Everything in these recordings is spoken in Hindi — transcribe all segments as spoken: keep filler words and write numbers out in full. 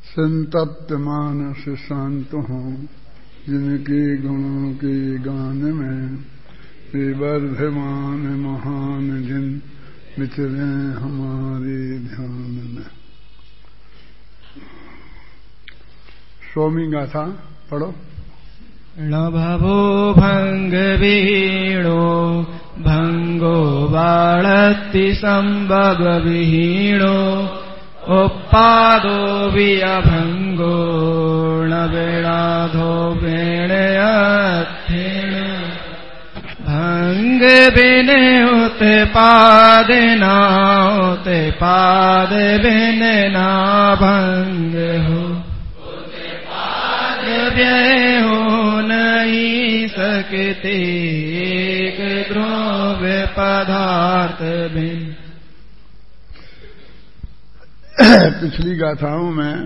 संतप्त मानस शांत हों, जिनके गुणों के गान में वे वर्धमान महान जिन विचरे हमारे ध्यान में। स्वामी गाथा पढ़ो। नभवो भंग विहीणो भंगो बाणति संभव विहीणो उपादो विअभंगो नवेणाधो वेणयत्थिण भंग बिने उते पाद ना उते पाद बिने ना भंग हो व्यय हो नहीं सकते एक द्रव्य पदार्थ बिन। पिछली गाथाओं में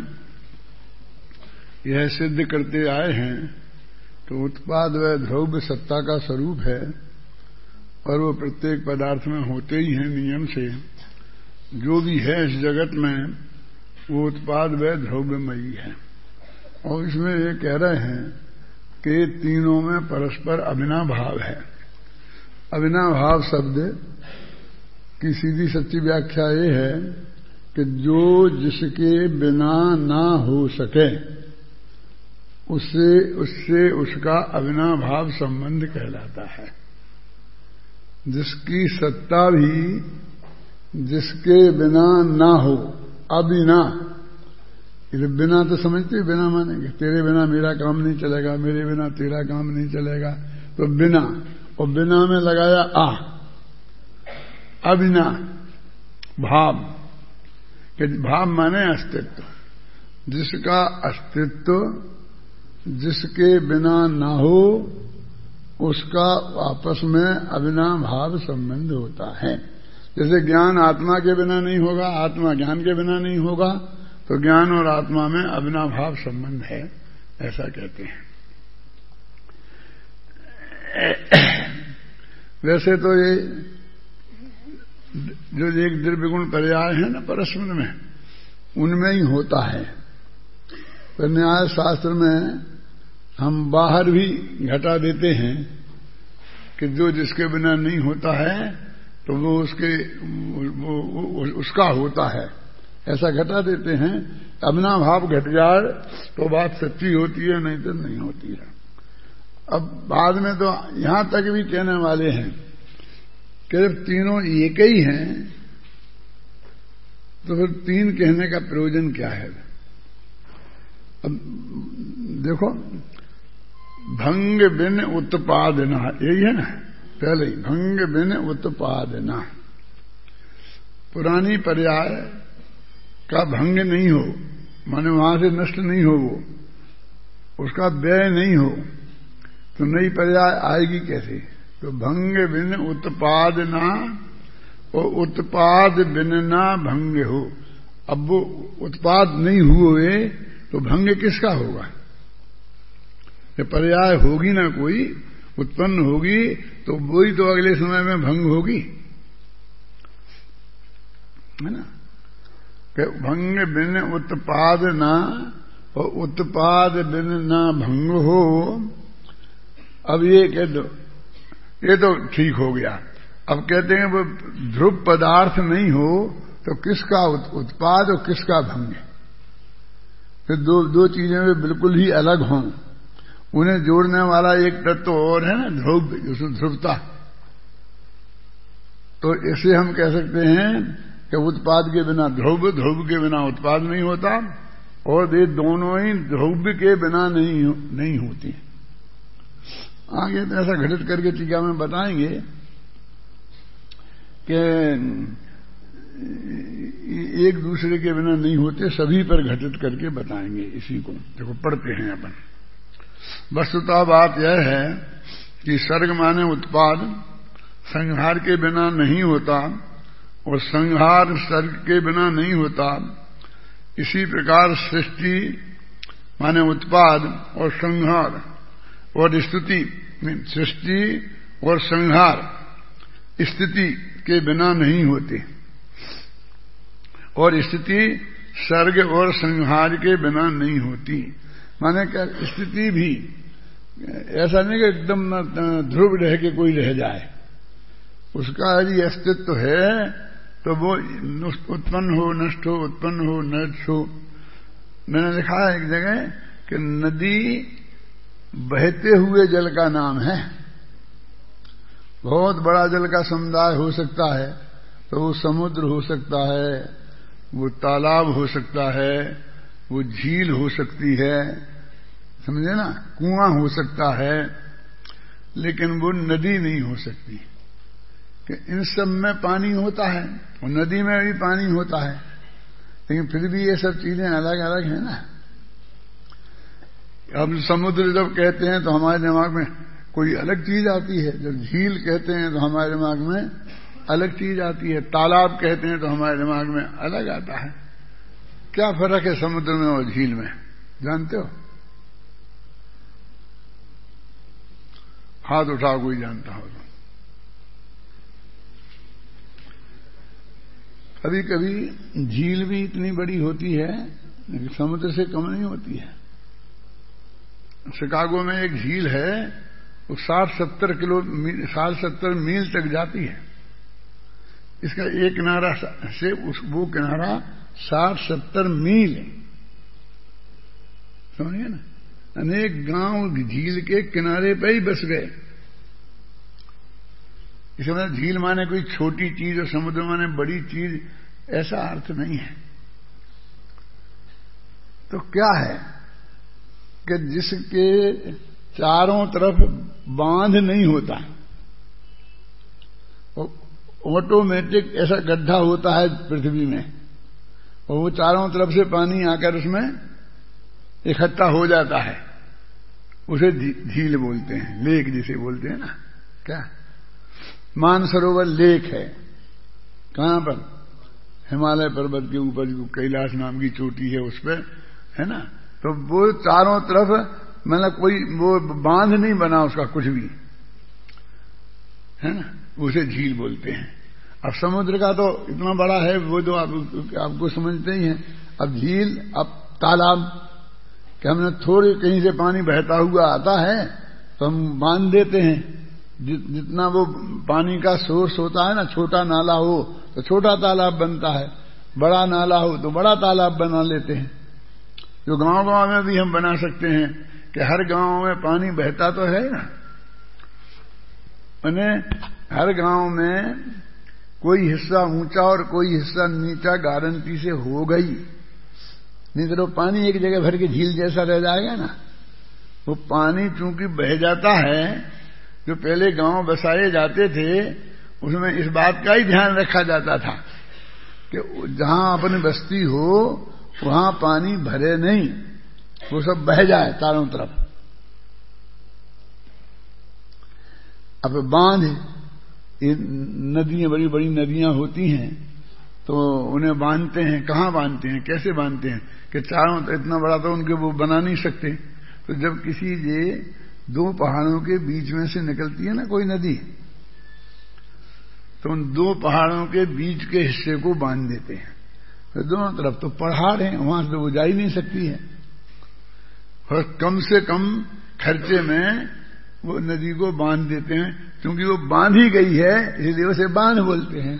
यह सिद्ध करते आए हैं कि उत्पाद व द्रव्य सत्ता का स्वरूप है और वो प्रत्येक पदार्थ में होते ही हैं नियम से। जो भी है इस जगत में वो उत्पाद व द्रव्यमयी है। और इसमें ये कह रहे हैं कि तीनों में परस्पर अविनाभाव है। अविनाभाव शब्द की सीधी सच्ची व्याख्या ये है कि जो जिसके बिना ना हो सके उससे उससे उसका अविनाभाव संबंध कहलाता है। जिसकी सत्ता भी जिसके बिना ना हो, अबिना, इधर बिना तो समझते बिना मानेंगे, तेरे बिना मेरा काम नहीं चलेगा, मेरे बिना तेरा काम नहीं चलेगा, तो बिना, और बिना में लगाया आ, अबिना भाव, कि भाव माने अस्तित्व। जिसका अस्तित्व जिसके बिना ना हो उसका आपस में अविना भाव संबंध होता है। जैसे ज्ञान आत्मा के बिना नहीं होगा, आत्मा ज्ञान के बिना नहीं होगा, तो ज्ञान और आत्मा में अविनाभाव संबंध है, ऐसा कहते हैं। वैसे तो ये जो एक द्रव्य गुण पर्याय है ना परस्पर में, उनमें ही होता है। पर न्याय शास्त्र में हम बाहर भी घटा देते हैं कि जो जिसके बिना नहीं होता है तो वो उसके वो, वो, उसका होता है, ऐसा घटा देते हैं। अविना भाव घट जाए तो बात सच्ची होती है, नहीं तो नहीं होती है। अब बाद में तो यहां तक भी कहने वाले हैं कि जब तीनों एक ही हैं तो फिर तीन कहने का प्रयोजन क्या है। अब देखो, भंग बिन उत्पादना, यही है ना, पहले ही भंग बिन उत्पादना। पुरानी पर्याय का भंग नहीं हो, माने वहां से नष्ट नहीं हो, वो उसका व्यय नहीं हो, तो नई पर्याय आएगी कैसे। तो भंग बिन उत्पादना और उत्पाद बिन ना भंग हो। अब वो उत्पाद नहीं हुए तो भंग किसका होगा। ये पर्याय होगी ना कोई, उत्पन्न होगी तो वही तो अगले समय में भंग होगी, है ना। भंग बिन उत्पाद ना और उत्पाद बिन ना भंग हो। अब ये कह दो, ये तो ठीक हो गया। अब कहते हैं वो ध्रुव पदार्थ नहीं हो तो किसका उत्पाद और किसका भंग। फिर दो दो चीजें वे बिल्कुल ही अलग हों, उन्हें जोड़ने वाला एक तत्व और है ना, ध्रुव, उसमें ध्रुवता। तो इसे हम कह सकते हैं कि उत्पाद के बिना ध्रुव, ध्रुव के बिना उत्पाद नहीं होता, और ये दोनों ही ध्रुव के बिना नहीं नहीं होती। आगे तो ऐसा घटित करके टीका में बताएंगे कि एक दूसरे के बिना नहीं होते, सभी पर घटित करके बताएंगे इसी को। देखो पढ़ते हैं अपन। वस्तुतः बात यह है कि सर्ग माने उत्पाद संहार के बिना नहीं होता और संहार सर्ग के बिना नहीं होता। इसी प्रकार सृष्टि माने उत्पाद और संहार और स्तुति, सृष्टि और संहार स्थिति के बिना नहीं होते, और स्थिति सर्ग और संहार के बिना नहीं होती। माने क्या स्थिति भी ऐसा नहीं कि एकदम ध्रुव रह के कोई रह जाए, उसका यदि अस्तित्व है तो वो उत्पन्न हो नष्ट हो उत्पन्न हो नष्ट हो। मैंने लिखा है एक जगह कि नदी बहते हुए जल का नाम है। बहुत बड़ा जल का समुदाय हो सकता है तो वो समुद्र हो सकता है, वो तालाब हो सकता है, वो झील हो सकती है, समझे ना, कुआं हो सकता है, लेकिन वो नदी नहीं हो सकती। कि इन सब में पानी होता है और नदी में भी पानी होता है, लेकिन फिर भी ये सब चीजें अलग अलग हैं ना। अब समुद्र जब कहते हैं तो हमारे दिमाग में कोई अलग चीज आती है, जब झील कहते हैं तो हमारे दिमाग में अलग चीज आती है, तालाब कहते हैं तो हमारे दिमाग में अलग आता है। क्या फर्क है समुद्र में और झील में, जानते हो? हाथ उठाओ कोई जानता हो तो। कभी कभी झील भी इतनी बड़ी होती है लेकिन समुद्र से कम नहीं होती है। शिकागो में एक झील है, वो साठ सत्तर किलो साठ सत्तर मील तक जाती है। इसका एक किनारा से उस वो किनारा साठ सत्तर मील है, समझिए ना। अनेक गांव झील के किनारे पे ही बस गए। इसमें झील माने कोई छोटी चीज और समुद्र माने बड़ी चीज, ऐसा अर्थ नहीं है। तो क्या है कि जिसके चारों तरफ बांध नहीं होता, ऑटोमेटिक ऐसा गड्ढा होता है पृथ्वी में और वो चारों तरफ से पानी आकर उसमें इकट्ठा हो जाता है, उसे झील बोलते हैं, लेक जिसे बोलते हैं ना। क्या मानसरोवर लेक है, कहां पर? हिमालय पर्वत के ऊपर जो कैलाश नाम की चोटी है उस पर, है ना। तो वो चारों तरफ मतलब कोई वो बांध नहीं बना उसका कुछ भी, है ना, उसे झील बोलते हैं। अब समुद्र का तो इतना बड़ा है वो तो आप, आपको समझते ही हैं। अब झील, अब तालाब, कि हमने थोड़े कहीं से पानी बहता हुआ आता है तो हम बांध देते हैं। जितना वो पानी का सोर्स होता है ना, छोटा नाला हो तो छोटा तालाब बनता है, बड़ा नाला हो तो बड़ा तालाब बना लेते हैं। जो गांव गांव में भी हम बना सकते हैं कि हर गांव में पानी बहता तो है ना, मैंने हर गांव में कोई हिस्सा ऊंचा और कोई हिस्सा नीचा गारंटी से हो गई, नहीं तो पानी एक जगह भर के झील जैसा रह जाएगा ना। वो पानी चूंकि बह जाता है, जो पहले गांव बसाए जाते थे उसमें इस बात का ही ध्यान रखा जाता था कि जहां अपनी बस्ती हो वहां पानी भरे नहीं, वो सब बह जाए चारों तरफ। अब बांध, ये नदियां, बड़ी बड़ी नदियां होती हैं तो उन्हें बांधते हैं। कहां बांधते हैं, कैसे बांधते हैं कि चारों, इतना बड़ा तो उनके वो बना नहीं सकते। तो जब किसी ये दो पहाड़ों के बीच में से निकलती है ना कोई नदी, तो उन दो पहाड़ों के बीच के हिस्से को बांध देते हैं। तो दोनों तरफ तो पहाड़ हैं, वहां से वो जा ही नहीं सकती है, और कम से कम खर्चे में वो नदी को बांध देते हैं। क्योंकि वो बांधी गई है इसलिए उसे बांध बोलते हैं,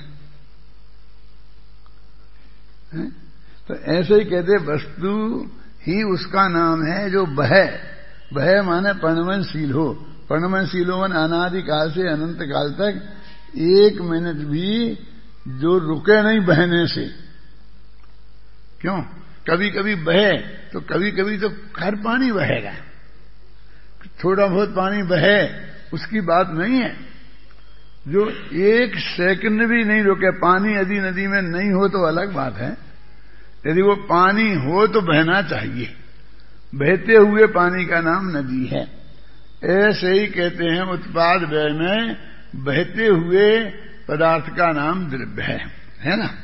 है? तो ऐसे ही कहते वस्तु ही उसका नाम है जो बहे। बहे माने परिणमनशील हो। परिणमनशील हो अनादि काल से अनंत काल तक एक मिनट भी जो रुके नहीं बहने से। क्यों? कभी कभी बहे तो कभी कभी तो हर पानी बहेगा, थोड़ा बहुत पानी बहे उसकी बात नहीं है। जो एक सेकंड भी नहीं रुके पानी, यदि नदी में नहीं हो तो अलग बात है, यदि वो पानी हो तो बहना चाहिए। बहते हुए पानी का नाम नदी है। ऐसे ही कहते हैं उत्पाद व्यय में बहते हुए पदार्थ का नाम द्रव्य है, है ना।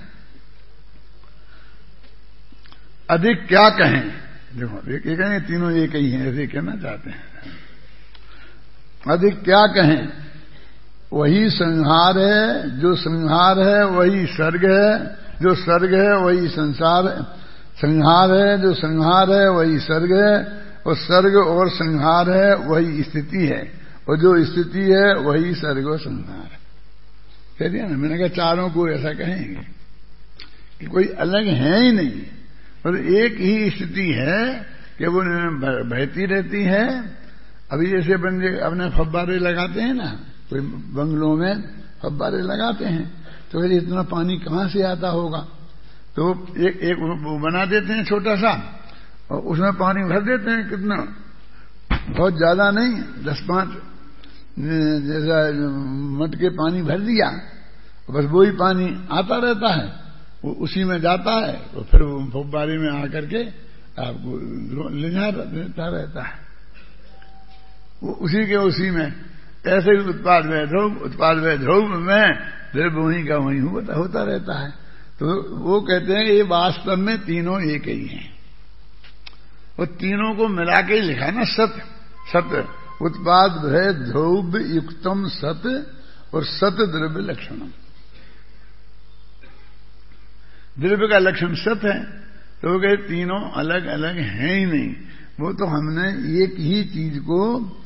अधिक क्या कहें, देखो एक एक है, तीनों एक ही हैं, ऐसे कहना चाहते हैं। अधिक क्या कहें, वही संहार है, जो संहार है वही सर्ग है, जो सर्ग है वही संसार है, संहार है, जो संहार है वही सर्ग है, और सर्ग और संहार है वही स्थिति है, और जो स्थिति है वही सर्ग और संहार है। कह दिया ना, मैंने कहा चारों को ऐसा कहेंगे कि कोई अलग है ही नहीं, और एक ही स्थिति है कि वो बहती रहती है। अभी जैसे बंदे अपने फव्वारे लगाते हैं ना, कोई बंगलों में फव्वारे लगाते हैं, तो फिर इतना पानी कहाँ से आता होगा? तो एक एक वो बना देते हैं छोटा सा, और उसमें पानी भर देते हैं, कितना, बहुत ज्यादा नहीं, दस पांच जैसा मटके पानी भर दिया, बस वही पानी आता रहता है, वो उसी में जाता है, तो फिर वो फव्वारे में आकर के आपको ले जाता रहता है, वो उसी के उसी में। ऐसे ही उत्पाद में ध्रुव, उत्पाद में ध्रुव में द्रव्य वहीं का वहीं होता, होता रहता है। तो वो कहते हैं ये वास्तव में तीनों एक ही हैं, और तीनों को मिला के ही लिखा ना, सत सत उत्पाद भय ध्रुव युक्तम सत, और सत द्रव्य लक्षणम। द्रव्य का लक्षण सत है, तो वो कहते तीनों अलग अलग हैं ही नहीं, वो तो हमने एक ही चीज को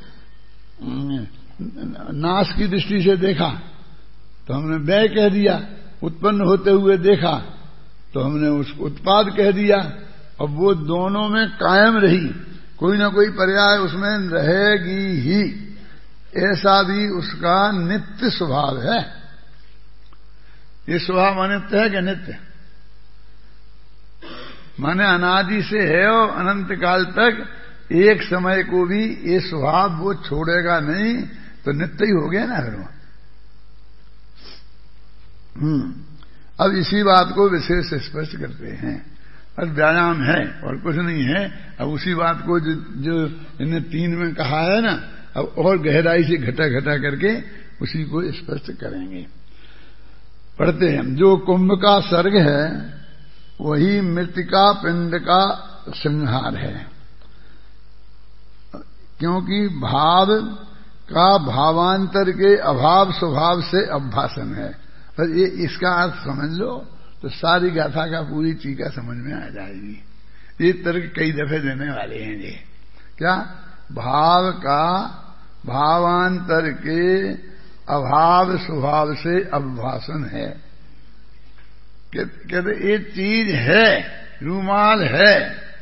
नाश की दृष्टि से देखा तो हमने व्यय कह दिया, उत्पन्न होते हुए देखा तो हमने उसको उत्पाद कह दिया। अब वो दोनों में कायम रही, कोई ना कोई पर्याय उसमें रहेगी ही, ऐसा भी उसका नित्य स्वभाव है। ये स्वभाव अनित्य है कि नित्य? माने अनादि से है और अनंत काल तक एक समय को भी ये स्वभाव वो छोड़ेगा नहीं, तो नित्य ही हो गया ना फिर वो। हम्म अब इसी बात को विशेष स्पष्ट करते हैं, बस व्यायाम है और कुछ नहीं है। अब उसी बात को जो, जो इन्हें तीन में कहा है ना, अब और गहराई से घटा घटा करके उसी को स्पष्ट करेंगे। पढ़ते हैं, जो कुंभ का सर्ग है वही मृतिका पिंड का संहार है, क्योंकि भाव का भावांतर के अभाव स्वभाव से अभ्यासन है। पर ये इसका अर्थ समझ लो तो सारी गाथा का पूरी टीका समझ में आ जाएगी। ये तर्क कई दफे देने वाले हैं ये, क्या भाव का भावांतर के अभाव स्वभाव से अभ्यासन है। कहते ये चीज है, रूमाल है,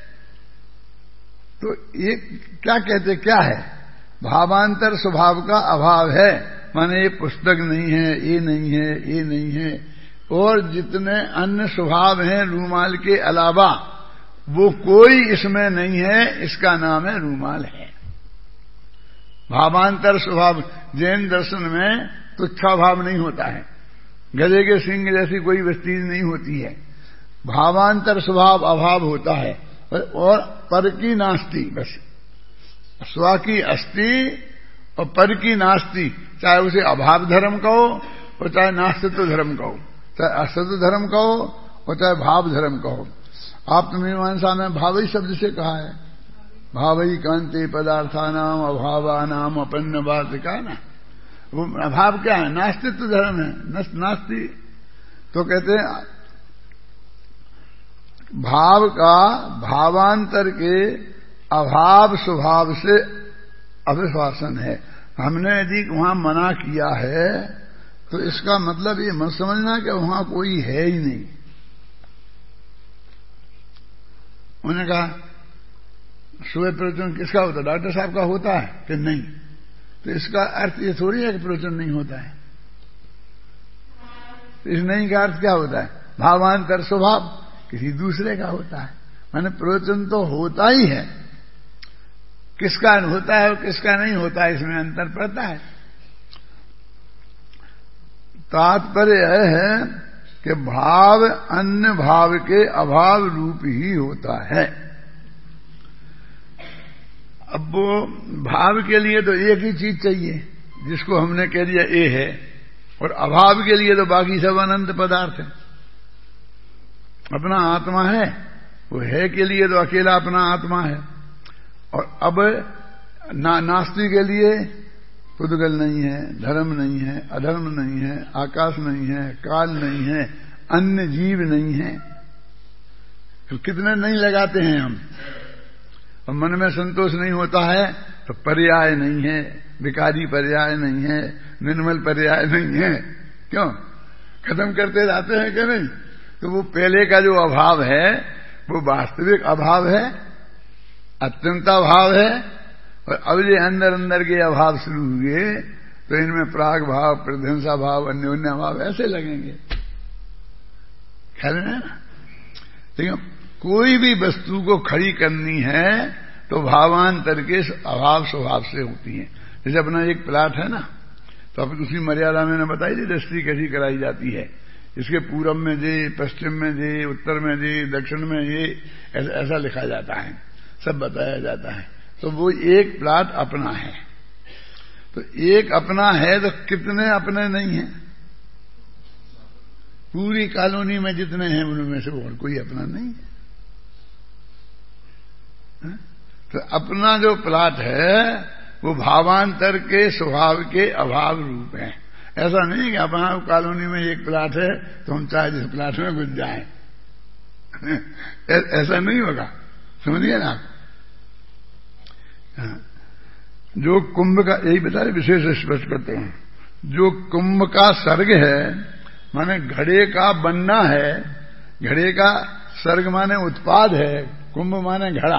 तो ये क्या कहते, क्या है? भावांतर स्वभाव का अभाव है, माने ये पुस्तक नहीं है, ये नहीं है, ये नहीं है, और जितने अन्य स्वभाव हैं रूमाल के अलावा वो कोई इसमें नहीं है, इसका नाम है रूमाल है। भावांतर स्वभाव जैन दर्शन में तुच्छा भाव नहीं होता है, गधे के सिंह जैसी कोई वस्तु नहीं होती है, भावांतर स्वभाव अभाव होता है, और पर की नास्ति, बस स्व की अस्थि और पर की नास्ति, चाहे उसे अभाव धर्म कहो और चाहे नास्तित्व धर्म कहो, चाहे असत धर्म कहो और चाहे भाव धर्म कहो। आप तो मीमांसा में भावई शब्द से कहा है, भावई कांति पदार्थानाम अभावानाम अपन्न बात का ना, वो अभाव क्या है? नास्तित्व धर्म है, नास्ति। तो कहते हैं भाव का भावांतर के अभाव स्वभाव से अभिश्वासन है। हमने यदि वहां मना किया है तो इसका मतलब ये मत समझना कि वहां कोई है ही नहीं। उन्होंने कहा सुबह प्रवचन किसका होता है? डॉक्टर साहब का होता है कि नहीं? तो इसका अर्थ ये थोड़ी है कि प्रवचन नहीं होता है। इस नहीं का अर्थ क्या होता है? भावांतर स्वभाव किसी दूसरे का होता है, माने प्रवचन तो होता ही है, किसका होता है और किसका नहीं होता है इसमें अंतर पड़ता है। तात्पर्य यह है कि भाव अन्य भाव के अभाव रूप ही होता है। अब वो भाव के लिए तो एक ही चीज चाहिए जिसको हमने कह दिया ए है, और अभाव के लिए तो बाकी सब अनंत पदार्थ है। अपना आत्मा है, वो है के लिए तो अकेला अपना आत्मा है, और अब ना, नास्ति के लिए पुद्गल नहीं है, धर्म नहीं है, अधर्म नहीं है, आकाश नहीं है, काल नहीं है, अन्य जीव नहीं है, तो कितने नहीं लगाते हैं हम, और मन में संतोष नहीं होता है तो पर्याय नहीं है, विकारी पर्याय नहीं है, निर्मल पर्याय नहीं है, क्यों खत्म करते जाते हैं कि नहीं। तो वो पहले का जो अभाव है वो वास्तविक अभाव है, अत्यंत अभाव है, और अब ये अंदर अंदर के अभाव शुरू हुए तो इनमें प्राग भाव, प्रध्वंसा भाव, अन्योन्य भाव ऐसे लगेंगे। ख्याल है ना। लेकिन कोई भी वस्तु को खड़ी करनी है तो भावांतर के अभाव स्वभाव से होती है। जैसे अपना एक प्लाट है ना, तो अब उसी मर्यादा में बताई थी रजिस्ट्री कैसी कराई जाती है, इसके पूरब में जे, पश्चिम में जे, उत्तर में जे, दक्षिण में ये, ऐसा, ऐसा लिखा जाता है, सब बताया जाता है। तो वो एक प्लाट अपना है, तो एक अपना है तो कितने अपने नहीं है? पूरी कॉलोनी में जितने हैं उनमें से और कोई अपना नहीं है, है? तो अपना जो प्लाट है वो भावांतर के स्वभाव के अभाव रूप है। ऐसा नहीं कि अपना कॉलोनी में एक प्लाट है तो हम चाहे जिस प्लाट में घुस जाएं, ऐसा नहीं होगा, समझिए ना। जो कुंभ का, यही बता रहे विशेष स्पष्ट करते हैं, जो कुंभ का सर्ग है माने घड़े का बनना है, घड़े का सर्ग माने उत्पाद है, कुंभ माने घड़ा,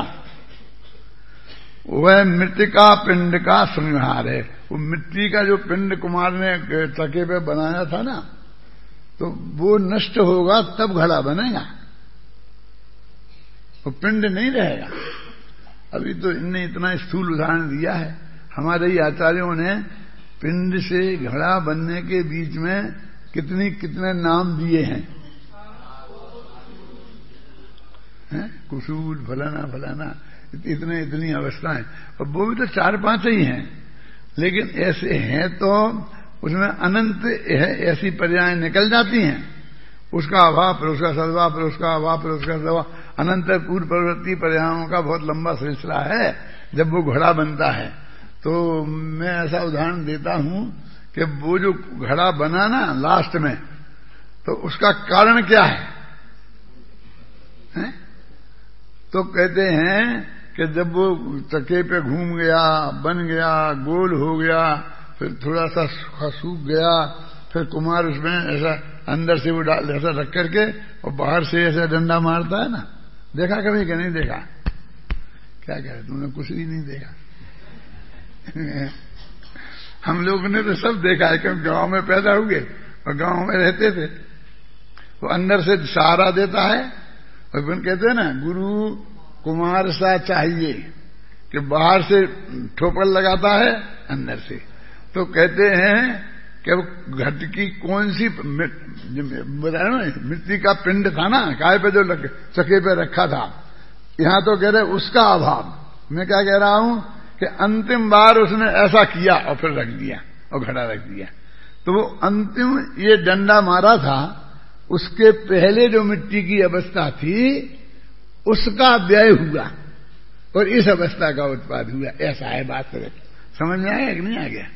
वह मृतिका पिंड का संहार है। वो मिट्टी का जो पिंड कुमार ने चके पे बनाया था ना, तो वो नष्ट होगा तब घड़ा बनेगा, वो पिंड नहीं रहेगा। अभी तो इनने इतना स्थूल उदाहरण दिया है, हमारे ही आचार्यों ने पिंड से घड़ा बनने के बीच में कितनी कितने नाम दिए हैं, हैं? कुसूल फलाना फलाना, इतने इतनी अवस्थाएं, और वो भी तो चार पांच ही हैं, लेकिन ऐसे हैं तो उसमें अनंत है, ऐसी पर्याय निकल जाती हैं। उसका अभाव फिर उसका सद्भाव, फिर उसका अभाव, फिर उसका सद्भाव, अनंत पूर्व प्रवृत्ति पर्यायों का बहुत लंबा सिलसिला है। जब वो घड़ा बनता है तो मैं ऐसा उदाहरण देता हूं कि वो जो घड़ा बना ना लास्ट में, तो उसका कारण क्या है, है? तो कहते हैं कि जब वो चक्के पे घूम गया, बन गया, गोल हो गया, फिर थोड़ा सा सूख गया, फिर कुमार उसमें ऐसा अंदर से वो डाल ऐसा रख करके और बाहर से ऐसा डंडा मारता है ना, देखा कभी कि नहीं देखा? क्या कह रहे तुमने? कुछ भी नहीं देखा। हम लोगों ने तो सब देखा है, क्योंकि गांव में पैदा हुए और गांव में रहते थे। वो अंदर से सहारा देता है, और फिर कहते हैं ना गुरु कुमार सा चाहिए, कि बाहर से ठोकर लगाता है अंदर से। तो कहते हैं कि वो घट की कौन सी बताया ना, मिट्टी का पिंड था ना, काय पे जो चके पे रखा था, यहां तो कह रहे उसका अभाव। मैं क्या कह रहा हूं कि अंतिम बार उसने ऐसा किया और फिर रख दिया और घड़ा रख दिया। तो वो अंतिम ये डंडा मारा था, उसके पहले जो मिट्टी की अवस्था थी उसका व्यय हुआ और इस अवस्था का उत्पाद हुआ। ऐसा है बात। समझ में आया कि नहीं आ गया?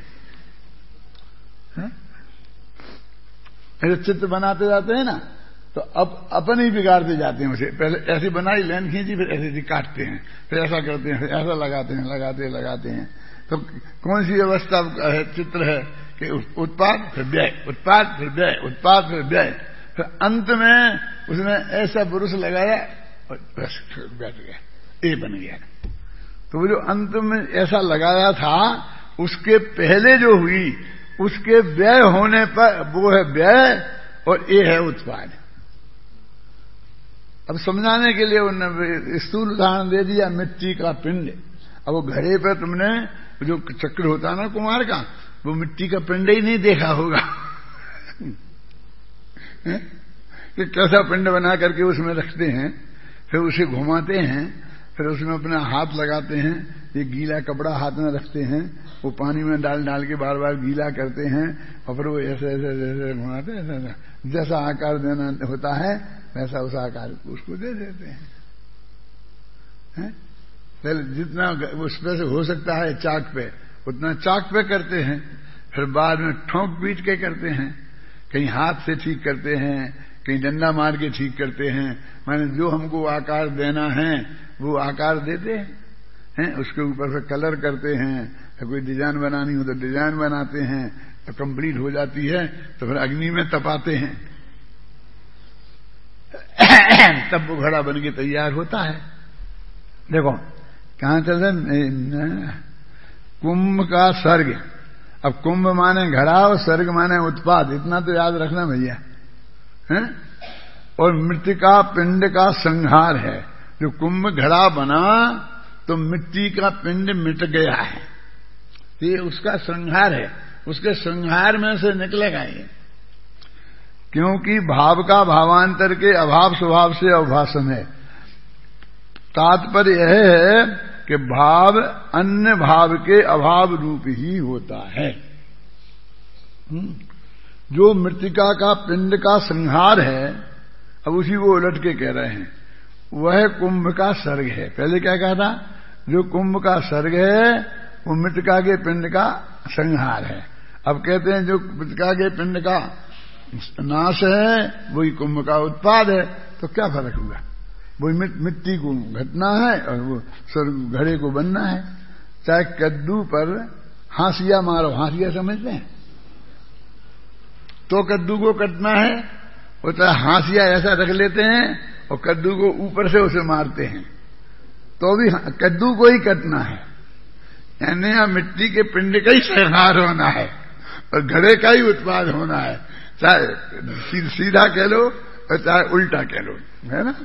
ऐसे चित्र बनाते जाते हैं ना, तो अब अपन ही बिगाड़ते जाते हैं उसे। पहले ऐसी बनाई, लाइन खींची, फिर ऐसे ऐसे काटते हैं, फिर ऐसा करते हैं, फिर ऐसा लगाते हैं, लगाते लगाते हैं। तो कौन सी अवस्था है चित्र है कि उत्पाद फिर व्यय, उत्पाद फिर व्यय, उत्पाद फिर व्यय, फिर अंत में उसने ऐसा बुरुश लगाया और बस बैठ गया, ये बन गया। तो वो जो अंत में ऐसा लगाया था, उसके पहले जो हुई उसके व्यय होने पर वो है व्यय और ये है उत्पाद। अब समझाने के लिए उन्होंने स्थूल उदाहरण दे दिया, मिट्टी का पिंड। अब वो घड़े पर तुमने जो चक्र होता ना कुमार का, वो मिट्टी का पिंड ही नहीं देखा होगा कि कैसा पिंड बना करके उसमें रखते हैं, फिर उसे घुमाते हैं, फिर उसमें अपना हाथ लगाते हैं, ये गीला कपड़ा हाथ में रखते हैं, वो पानी में डाल डाल के बार बार गीला करते हैं, और फिर वो ऐसे ऐसे ऐसे घुमाते हैं, जैसा आकार देना होता है वैसा उस आकार उसको दे देते हैं, हैं? पहले जितना उस पे से हो सकता है चाक पे उतना चाक पे करते हैं, फिर बाद में ठोंक पीट के करते हैं, कहीं हाथ से ठीक करते हैं, कहीं डंडा मार के ठीक करते हैं, माने जो हमको आकार देना है वो आकार देते हैं, हैं? उसके ऊपर से कलर करते हैं, तो कोई डिजाइन बनानी हो तो डिजाइन बनाते हैं, तो कंप्लीट हो जाती है तो फिर अग्नि में तपाते हैं, तब वो घड़ा बन के तैयार होता है। देखो कहां चल रहे, कुंभ का सर्ग। अब कुंभ माने घड़ा और सर्ग माने उत्पाद, इतना तो याद रखना भैया, हैं? और मृतिका पिंड का संहार है। जो कुंभ घड़ा बना तो मिट्टी का पिंड मिट गया है, ये उसका संहार है, उसके संहार में से निकलेगा ये, क्योंकि भाव का भावांतर के अभाव स्वभाव से अवभाषण है। तात्पर्य यह है कि भाव अन्य भाव के अभाव रूप ही होता है। जो मृतिका का पिंड का संहार है, अब उसी को उलट के कह रहे हैं, वह कुंभ का सर्ग है। पहले क्या कहा था, जो कुंभ का सर्ग है वो मृतिका के पिंड का संहार है। अब कहते हैं जो मृतिका के पिंड का नाश है वही कुंभ का उत्पाद है, तो क्या फर्क हुआ, वही मिट्टी को घटना है और वो स्वर्ग घड़े को बनना है। चाहे कद्दू पर हांसिया मारो, हांसिया समझते हैं, तो कद्दू को कटना है, वो चाहे हांसिया ऐसा रख लेते हैं और कद्दू को ऊपर से उसे मारते हैं, तो भी कद्दू को ही कटना है। यानी यहां मिट्टी के पिंड का ही संहार होना है और घड़े का ही उत्पाद होना है, चाहे सीधा कह लो और चाहे उल्टा कह लो, है ना।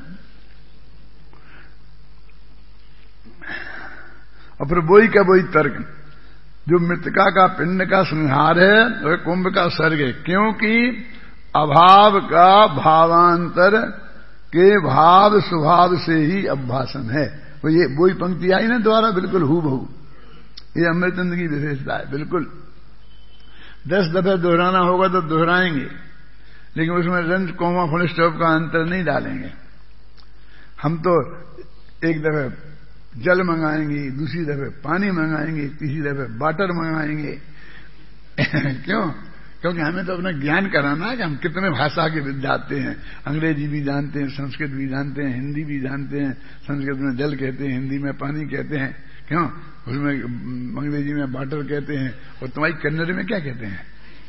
और फिर वही का वही तर्क, जो मृतिका का पिंड का संहार है वह कुंभ का सर्ग है, क्योंकि अभाव का भावांतर के भाव स्वभाव से ही अभ्यासन है। वो ये वही पंक्ति आई ना द्वारा, बिल्कुल हूबहू, ये अमृतचंद की विशेषता है। बिल्कुल दस दफे दोहराना होगा तो दोहराएंगे, लेकिन उसमें रंज कोमा फुल स्टॉप का अंतर नहीं डालेंगे। हम तो एक दफे जल मंगाएंगे, दूसरी दफे पानी मंगाएंगे, तीसरी दफे वाटर मंगाएंगे। क्यों? क्योंकि हमें तो अपना ज्ञान कराना है कि हम कितने भाषा के विद्यार्थी हैं। अंग्रेजी भी जानते हैं, संस्कृत भी जानते हैं, हिंदी भी जानते हैं। संस्कृत में जल कहते हैं, हिंदी में पानी कहते हैं, क्यों? उसमें अंग्रेजी में वाटर कहते हैं, और तुम्हारी कन्नड़ में क्या कहते हैं,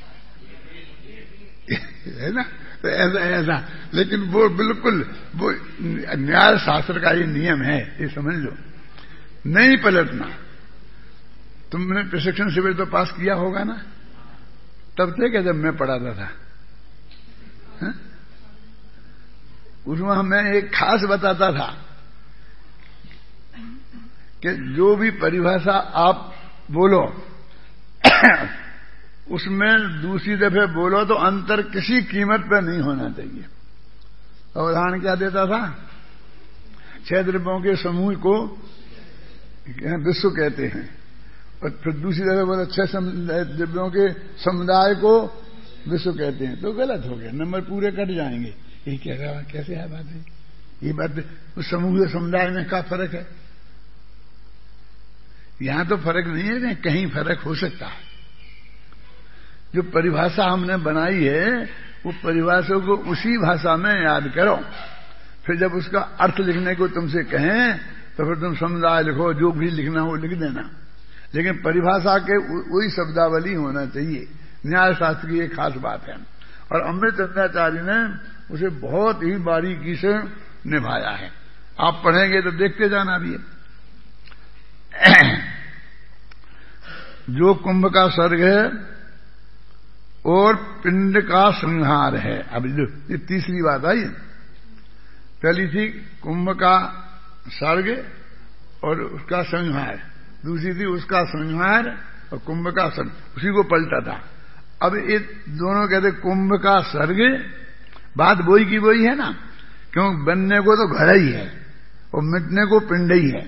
है ना। तो ऐसा ऐसा, लेकिन वो बिल्कुल वो न्याय शास्त्र का ये नियम है, ये समझ लो, नहीं पलटना। तुमने प्रशिक्षण शिविर तो पास किया होगा ना, तब थे क्या जब मैं पढ़ाता था, है? उसमें हमें एक खास बताता था कि जो भी परिभाषा आप बोलो उसमें दूसरी दफे बोलो तो अंतर किसी कीमत पर नहीं होना चाहिए। और उदाहरण क्या देता था, छह द्रव्यों के समूह को विश्व कहते हैं, और फिर दूसरी दफे बोला छह द्रव्यों के समुदाय को विश्व कहते हैं, तो गलत हो गया, नंबर पूरे कट जाएंगे। ये क्या रहा, कैसे है बात है, ये बात उस समूह समुदाय में क्या फर्क है। यहां तो फर्क नहीं है, कहीं फर्क हो सकता है। जो परिभाषा हमने बनाई है वो परिभाषा को उसी भाषा में याद करो, फिर जब उसका अर्थ लिखने को तुमसे कहें तो फिर तुम समुदाय लिखो, जो भी लिखना हो लिख देना, लेकिन परिभाषा के वही शब्दावली होना चाहिए। न्याय शास्त्र की एक खास बात है, और अमृतचंद्राचार्य ने उसे बहुत ही बारीकी से निभाया है। आप पढ़ेंगे तो देखते जाना भी है। जो कुंभ का सर्ग है और पिंड का संहार है। अब जो ये तीसरी बात आई, पहली थी कुंभ का सर्ग और उसका संहार, दूसरी थी उसका संहार और कुंभ का सर्ग, उसी को पलटा था। अब ये दोनों कहते कुंभ का सर्ग, बात वही की वही है ना, क्यों बनने को तो घड़ा ही है और मिटने को पिंड ही है,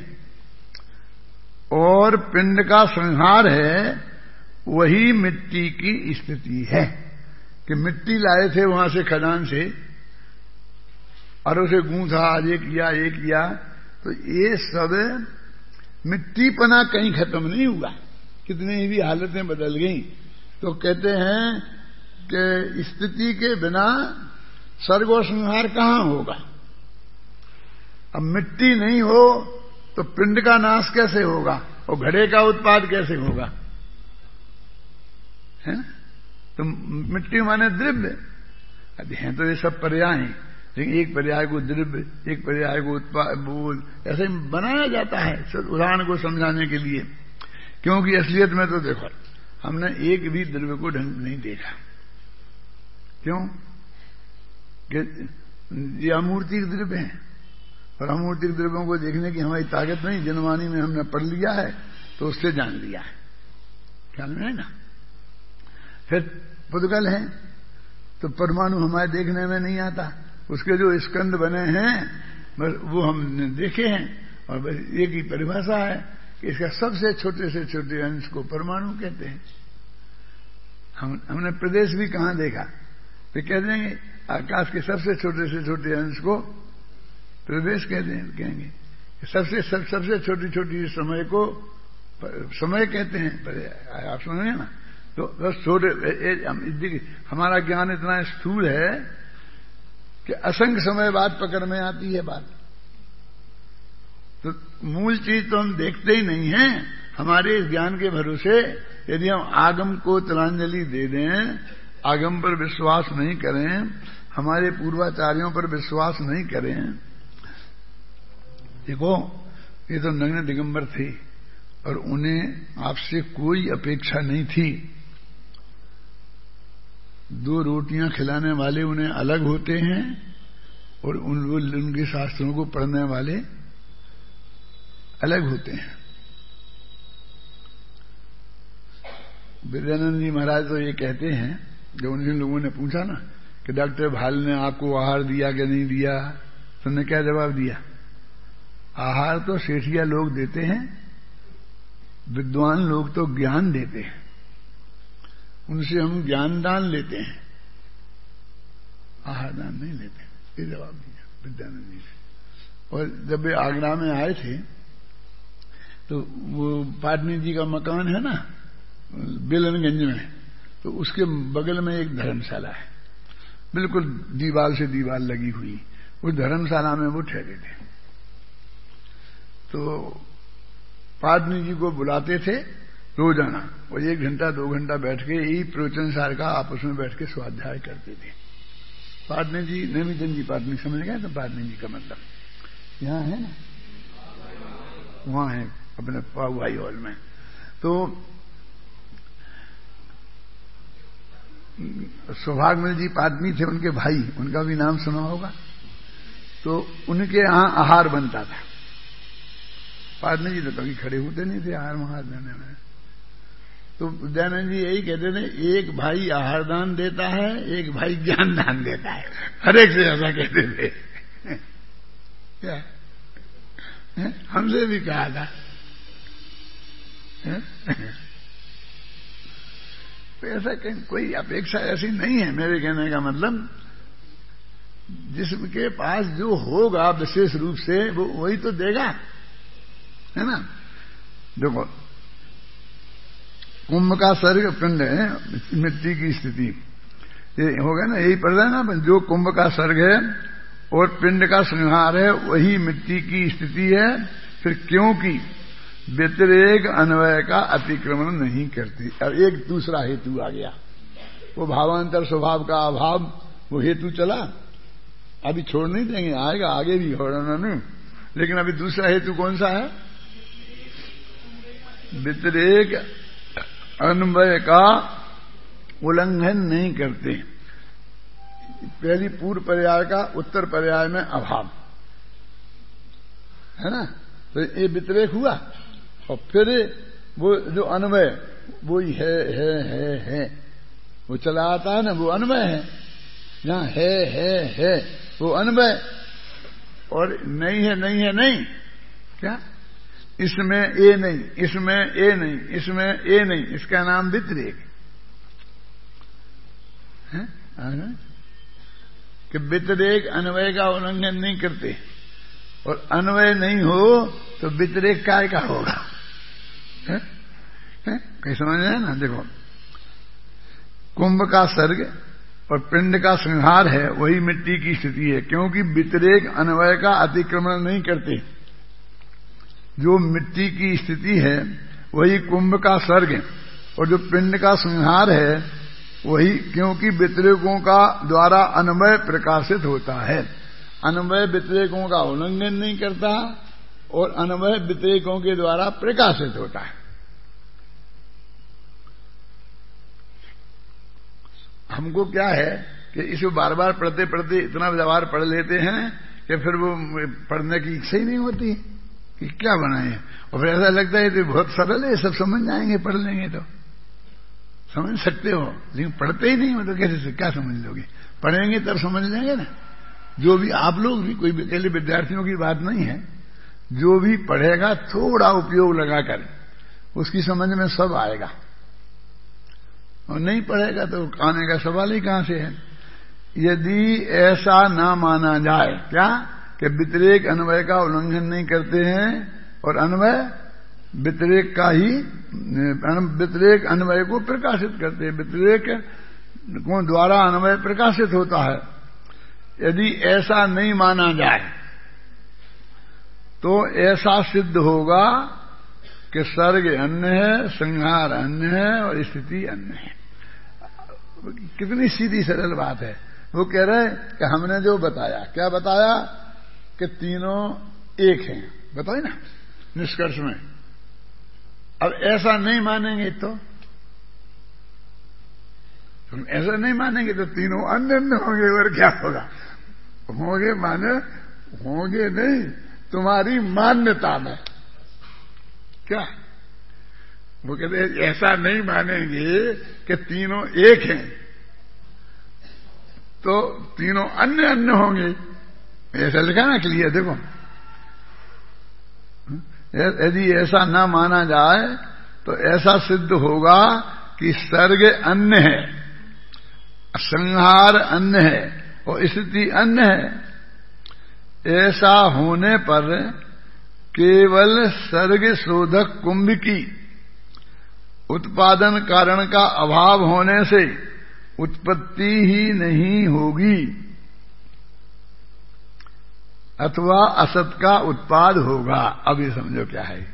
और पिंड का संहार है वही मिट्टी की स्थिति है कि मिट्टी लाए थे वहां से खदान से और उसे गूंथा, ये किया ये किया, तो ये सब मिट्टीपना कहीं खत्म नहीं हुआ, कितनी भी हालतें बदल गई। तो कहते हैं कि स्थिति के बिना सर्ग और संहार कहां होगा? अब मिट्टी नहीं हो तो पिंड का नाश कैसे होगा और घड़े का उत्पाद कैसे होगा? है ना? तो मिट्टी माने द्रव्य हैं, तो ये सब पर्याय हैं, लेकिन एक पर्याय को द्रव्य, एक पर्याय को उत्पाद, बोल, ऐसे बनाया जाता है उदाहरण को समझाने के लिए। क्योंकि असलियत में तो देखो हमने एक भी द्रव्य को ढंग नहीं देखा। क्यों? कि ये अमूर्तिक द्रव्य हैं और अमूर्तिक द्रव्यों को देखने की हमारी ताकत नहीं। जनवाणी में हमने पढ़ लिया है तो उससे जान लिया है, ख्याल में है ना। फिर पुद्गल है तो परमाणु हमारे देखने में नहीं आता, उसके जो स्कंद बने हैं बस वो हमने देखे हैं और बस एक ही परिभाषा है कि इसका सबसे छोटे से छोटे अंश को परमाणु कहते हैं। हम हमने प्रदेश भी कहां देखा? तो कह देंगे आकाश के सबसे छोटे से छोटे अंश को प्रदेश कहते हैं, कहेंगे सबसे सब, सबसे छोटी छोटी समय को समय कहते हैं। पर आप सुन रहे हैं ना, तो बस छोटे हमारा ज्ञान इतना स्थूल है कि असंख्य समय बाद पकड़ में आती है बात। तो मूल चीज तो हम देखते ही नहीं हैं। हमारे ज्ञान के भरोसे यदि हम आगम को तिलांजलि दे दें, आगम पर विश्वास नहीं करें, हमारे पूर्वाचार्यों पर विश्वास नहीं करें। देखो ये तो नग्न दिगंबर थे और उन्हें आपसे कोई अपेक्षा नहीं थी। दो रोटियां खिलाने वाले उन्हें अलग होते हैं और उन उनके शास्त्रों को पढ़ने वाले अलग होते हैं। विद्यानंद जी महाराज तो ये कहते हैं, जब उन लोगों ने पूछा ना कि डॉक्टर भाल ने आपको आहार दिया कि नहीं दिया, तो उन्होंने क्या जवाब दिया? आहार तो सेठिया लोग देते हैं, विद्वान लोग तो ज्ञान देते हैं, उनसे हम ज्ञान दान लेते हैं, आहार दान नहीं लेते। ये जवाब दिया विद्यानंद जी से। और जब वे आगरा में आए थे तो वो पाटनी जी का मकान है ना बेलनगंज में, तो उसके बगल में एक धर्मशाला है, बिल्कुल दीवार से दीवार लगी हुई। उस धर्मशाला में वो ठहरे थे। तो पाटनी जी को बुलाते थे रोजाना और एक घंटा दो घंटा बैठ के यही प्रवचन सार का आपस में बैठ के स्वाध्याय करते थे। पाटनी जी नैमिचंद जी पाटनी समझ गए? तो पाटनी जी का मतलब यहां है ना, वहां है अपने पाऊभाई हॉल में। तो सौभाग्यमल जी पाटनी थे, उनके भाई, उनका भी नाम सुना होगा। तो उनके यहां आहार बनता था। पाटनी जी तो कभी खड़े होते नहीं थे आहार महार देने में। तो दयानंद जी यही कहते थे, एक भाई आहार दान देता है, एक भाई ज्ञान दान देता है। हर एक से ऐसा कहते थे। क्या हमसे भी कहा था। तो ऐसा कहीं कोई अपेक्षा ऐसी नहीं है। मेरे कहने का मतलब जिसके पास जो होगा विशेष रूप से वो वही तो देगा, है ना। देखो कुंभ का सर्ग पिंड है, मिट्टी की स्थिति ये होगा ना, यही पढ़ रहा है ना। जो कुंभ का सर्ग है और पिंड का संहार है वही मिट्टी की स्थिति है। फिर क्योंकि व्यतिरेक अन्वय का अतिक्रमण नहीं करती। और एक दूसरा हेतु आ गया, वो भावांतर स्वभाव का अभाव, वो हेतु चला। अभी छोड़ नहीं देंगे, आएगा आगे भी हो रहा नहीं। लेकिन अभी दूसरा हेतु कौन सा है? व्यतिरेक अन्वय का उल्लंघन नहीं करते। पहली पूर्व पर्याय का उत्तर पर्याय में अभाव है ना, तो ये व्यतिरेक हुआ। और फिर वो जो अन्वय वो ही है है है है वो चला आता है ना, वो अन्वय है। जहां है है है वो अन्वय, और नहीं है नहीं है नहीं। क्या इसमें ए नहीं, इसमें ए नहीं, इसमें ए नहीं, इसका नाम व्यतिरेक है। कि व्यतिरेक अन्वय का उल्लंघन नहीं करते, और अन्वय नहीं हो तो व्यतिरेक काय का होगा? है? है? कहीं समझ है ना। देखो कुंभ का सर्ग और पिंड का संहार है वही मिट्टी की स्थिति है, क्योंकि व्यतिरेक अन्वय का अतिक्रमण नहीं करते। जो मिट्टी की स्थिति है वही कुंभ का सर्ग है, और जो पिंड का संहार है वही, क्योंकि व्यतिरेकों का द्वारा अन्वय प्रकाशित होता है। अन्वय व्यतिरेकों का उल्लंघन नहीं करता और अन्वय व्यतिरेकों के द्वारा प्रकाशित होता है। हमको क्या है कि इसको बार बार पढ़ते पढ़ते इतना व्यवहार पढ़ लेते हैं कि फिर वो पढ़ने की इच्छा ही नहीं होती कि क्या बनाए, और फिर ऐसा लगता है तो बहुत सरल है, सब समझ जाएंगे, पढ़ लेंगे तो समझ सकते हो, लेकिन पढ़ते ही नहीं हो तो कैसे क्या समझ लोगे? पढ़ेंगे तब समझ लेंगे ना। जो भी आप लोग भी, कोई अकेले विद्यार्थियों की बात नहीं है, जो भी पढ़ेगा थोड़ा उपयोग लगाकर उसकी समझ में सब आएगा, और नहीं पढ़ेगा तो आने का सवाल ही कहां से है। यदि ऐसा ना माना जाए क्या कि व्यतिरेक अन्वय का उल्लंघन नहीं करते हैं और अन्वय व्यतिरेक का ही व्यतिरेक अन्वय को प्रकाशित करते हैं, व्यतिरेक को द्वारा अन्वय प्रकाशित होता है। यदि ऐसा नहीं माना जाए तो ऐसा सिद्ध होगा कि सर्ग अन्य है, संहार अन्य है और स्थिति अन्य है। कितनी सीधी सरल बात है। वो कह रहे कि हमने जो बताया, क्या बताया कि तीनों एक हैं, बताए ना निष्कर्ष में। अब ऐसा नहीं मानेंगे तो तुम ऐसा नहीं मानेंगे तो तीनों अन्य अन्य होंगे, और क्या होगा? होंगे माने होंगे नहीं, तुम्हारी मान्यता में क्या। वो कहते हैं ऐसा नहीं मानेंगे कि तीनों एक हैं तो तीनों अन्य अन्य होंगे, ऐसा लिखा ना क्लियर। देखो, यदि ऐसा ना माना जाए तो ऐसा सिद्ध होगा कि सर्ग अन्य है, संहार अन्य है और स्थिति अन्य है। ऐसा होने पर केवल सर्ग शोधक कुंभ की उत्पादन कारण का अभाव होने से उत्पत्ति ही नहीं होगी, अथवा असत का उत्पाद होगा। अब ये समझो क्या है।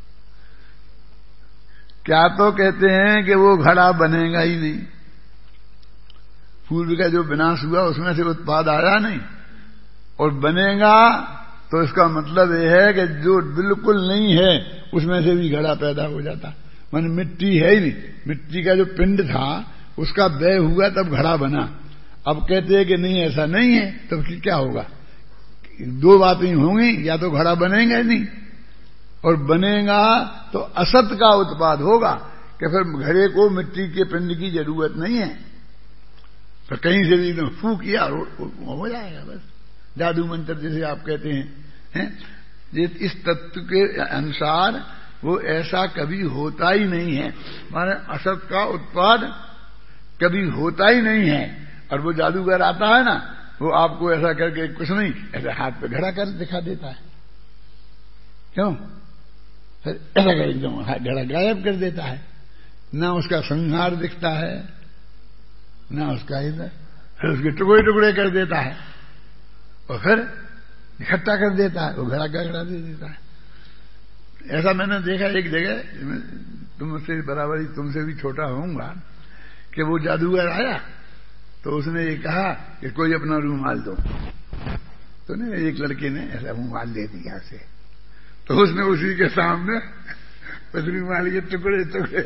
क्या तो कहते हैं कि वो घड़ा बनेगा ही नहीं, पूर्व का जो विनाश हुआ उसमें से उत्पाद आया नहीं, और बनेगा तो इसका मतलब यह है कि जो बिल्कुल नहीं है उसमें से भी घड़ा पैदा हो जाता। मान मिट्टी है ही नहीं, मिट्टी का जो पिंड था उसका व्यय हुआ तब घड़ा बना। अब कहते हैं कि नहीं ऐसा नहीं है, तब तो क्या होगा? दो बातें होंगी, या तो घड़ा बनेगा ही नहीं, और बनेगा तो असत का उत्पाद होगा कि फिर घड़े को मिट्टी के पिंड की जरूरत नहीं है, तो कहीं से भी फूंक किया हो जाएगा बस, जादू मंत्र जैसे आप कहते हैं, हैं? इस तत्व के अनुसार वो ऐसा कभी होता ही नहीं है। माने असत का उत्पाद कभी होता ही नहीं है। और वो जादूगर आता है ना, वो आपको ऐसा करके कुछ नहीं, ऐसा हाथ पे घड़ा कर दिखा देता है, क्यों? फिर ऐसा कर एकदम घड़ा गायब कर देता है, ना उसका संहार दिखता है ना उसका इधर, फिर उसके टुकड़े टुकड़े कर देता है और फिर इकट्ठा कर देता है, वो घड़ा का घड़ा दे देता है। ऐसा मैंने देखा एक जगह, तुमसे बराबरी तुमसे भी छोटा होऊंगा, कि वो जादूगर आया तो उसने ये कहा कि कोई अपना रूमाल दो, तो नहीं एक लड़के ने ऐसा रूमाल दे दिया से, तो उसने उसी के सामने उस रूमाल के टुकड़े टुकड़े